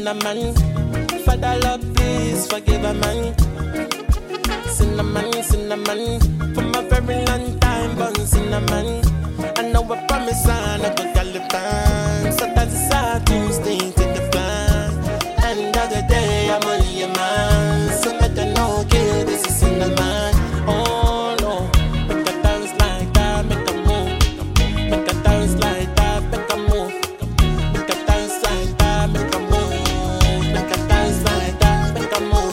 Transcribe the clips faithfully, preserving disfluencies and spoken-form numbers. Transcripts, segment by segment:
cinnamon. Father Lord, please forgive a man. Cinnamon, cinnamon, for my very long time, born cinnamon. I know I promise I no go gallivant, so that's a sad to stay to the plan. And the other day I'm only a man, so let them know, okay, this is cinnamon. Oh no, make a dance like that, make a move. Make a dance like that, make a move. Make a dance like that, make a move. Make a dance like that, make a move.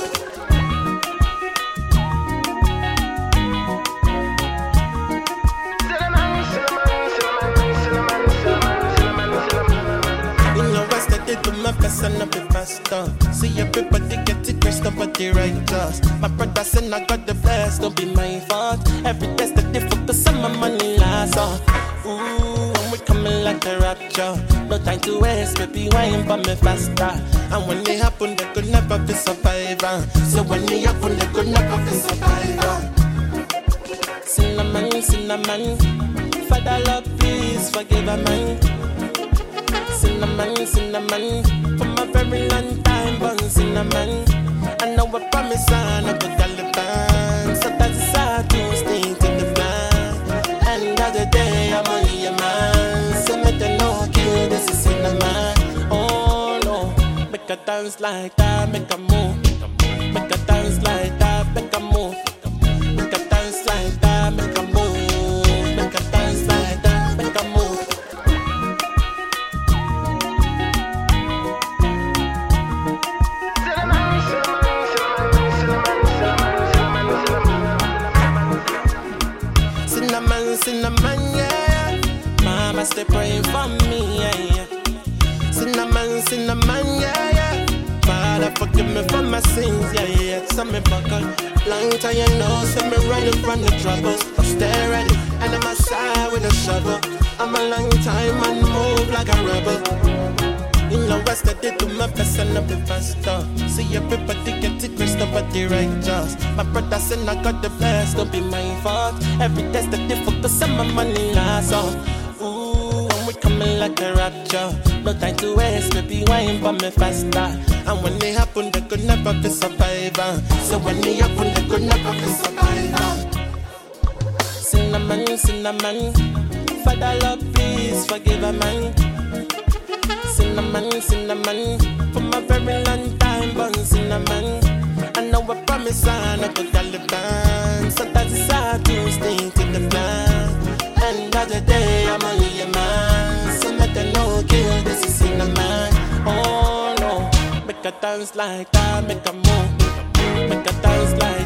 Do my best and I'll be faster. See everybody get it, Chris, nobody righteous. My brother said I got the best, don't be my fault. Every test that they focus on my money last. Uh. Ooh, and we coming like a rapture. No time to waste, baby, wine for me faster. And when it happen, they could never be survivor. So when it happen, they could never be survivor. Cinnamon, cinnamon, Father Lord, please forgive a man. Cinnamon, cinnamon, for my very long time, born cinnamon. I know I promise I no go gallivant, so that's sad to stay to the plan. And the other day I'm only a man, so make them know, okay, this is cinnamon. Oh no, make a dance like that, make a move. Make a dance like that, make a move. Make a dance like that, make a move. Make a dance like that, make a move. Cinnamon, cinnamon, yeah. Mama stay praying for me, yeah, yeah. Cinnamon, cinnamon, yeah, yeah. Father forgive me for my sins, yeah, yeah. So me buckle, long time you know, so me running from the troubles. Stay ready, and I'm outside with a shovel. I'm a long time and move like a rebel. You know I steady do my best and I'll be faster. See everybody get it, Chris, nobody righteous. My brother said I got the best, don't be my fault. Every test that they focus on my money last. Oh, ooh, and we coming like a rapture. No time to waste, baby, wine for me faster. And when it happen, they could never be survivor. So when it happen, they could never be survivor. Cinnamon, cinnamon, Father Lord, please forgive a man. Cinnamon, cinnamon, for my very long time, born cinnamon. I know I promise I no go gallivant, so that's sad to stay to the plan. And the other day I'm only a man, so let them know, okay, this is cinnamon. Oh no, make a dance like that, make a move. Make a dance like